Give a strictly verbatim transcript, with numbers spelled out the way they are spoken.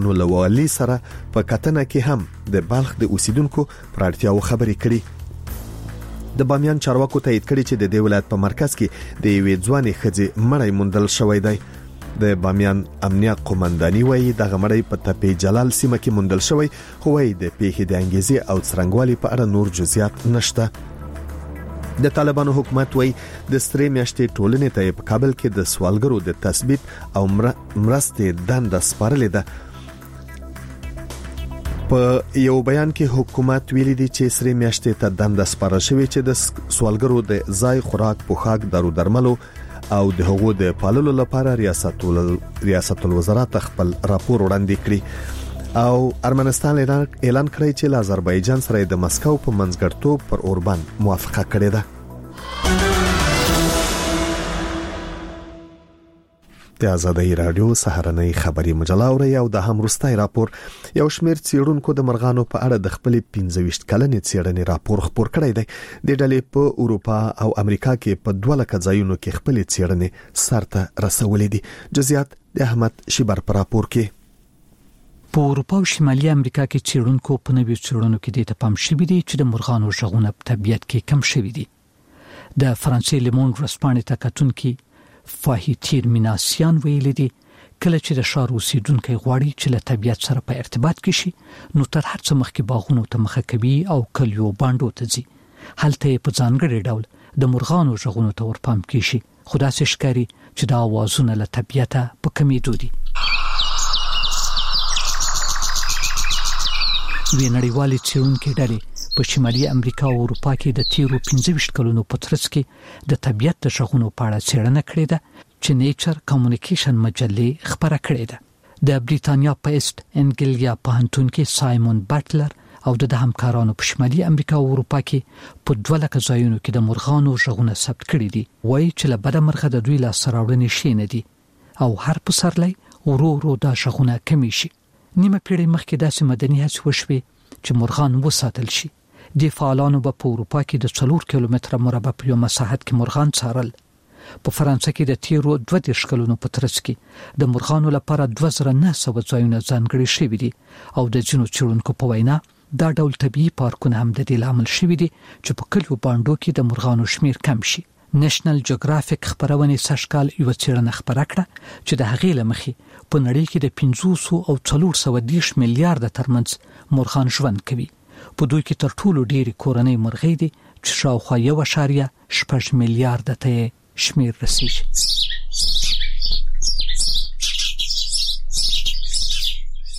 نو لوالي سره په کتنه کې هم د بلخ د اوسیدونکو پر اړتیاو خبرې کړي. د بامیان چارواکو تایید کړي چې د دې ولایت په مرکز کې د یوې ځوانې ښځې مړی موندل شوی دی. د بامیان امنیه قومنداني وایي د غمړی په تپې جلال سیمه کې موندل شوی، خو وایي د پیښې د انګیزې او څرنګوالي په اړه نور جزئیات نشته. د طالبانو حکومت وایي د سترې میاشتې ټولنې ته په کابل کې د سوالګرو د تثبیت او مرستې دنده سپارلې ده. په یو بیان کې حکومت ویلي دی چې سرې میاشتې ته دنده سپارل شوې چې د سوالګرو د ځای خوراک، پوښاک، دارو درملو او د حقوقو د پاللو لپاره ریاست ریاست الوزرا خپل راپور وړاندې کړی. او ارمنستان اعلان کړی چې له آذربایجان سره د مسکو په منځګړیتوب پر اوربان موافقه کړې ده. د آزادۍ رادیو سهارنۍ خبري مجله اوري او د همروستای راپور یو شمېر څېړونکو د مرغانو په اړه د خپل پنځه ویشت کلنې څېړنې راپور خپور کړی دی. د ډلې په اروپا او امریکا کې په دوه لکه ځایونو کې خپل څېړنې سرته رسولې دي. جزئیات د احمد شیبر پر راپور کې. په اروپا او شمالي امریکا کې څېړونکو په نوي څېړنو کې د پام شوی دی چې د مرغانو ژغونه په طبيعت کې کم شوی دي. د فرانسې لیمون رسپانې تکتونکو فاهیتیر میناسیان ویل دي کله چې د ښار اوسیدونکو غواړي چې له طبيعت سره په ارتباط کې شي نو تر هر څه مخکې باغونو ته مخه کوي او کلیو باندو ته ځي. هلته په ځانګړي ډول د مرغانو ژغونو ته ورپام کیږي. خدا سي ښکاری چې دا اوازونه له طبيعت په کمیدو دي. وی نړیوالې څېړونکو ډلې په شمالي امریکا او اروپا کې د تیرو پنځه ویشت کلونو په ترڅ کې د طبيعت د ژغونو په اړه څېړنه کړې ده چې نیچر کمیونیکیشن مجلې خبره کړې ده. د بریتانیا په ایست انګلیا پوهنتون کې سایمون بټلر او د همکارانو په شمالي امریکا او اروپا کې په دوه لکه ځایونو کې د مرغانو ژغونه ثبت کړي دي. وایي چې له بده مرغه د دوی لاس راوړنې شي نه دي او هر پسرلی ورو ورو دا ژغونه کمی شي. نیمه پیړۍ مخکې داسې مدني هڅې وشوې چې مرغان وساتل شي. د فعالانو په اروپا کې د څلور کیلومتره مربع په یو مساحت کې مرغان څارل. په فرانسه کې د تیرو دوه دیرش کلونو په ترڅ کې د مرغانو لپاره دوه زره نه سوه ځایونه ځانګړي شوي دي او د ځینو څېړونکو په وینا دا ډول طبيعي پارکونه هم د دې لامل شوي دي چې په کلیو باندو کې د مرغانو شمیر کم شي. نېشنل جیوګرافیک خبرونه سشکال یو څېړنه خبره کړه چې د هغې لمخې په نړۍ کې د پنځوس او څلور سوه دېرش میلیارډ ترمنځ مرغان ژوند کوي. په دوی کې تر ټولو ډېری کورنۍ مرغۍ دي چې شاوخوا یو اعشاریه شپږ میلیارډ ته شمیر رسیږي.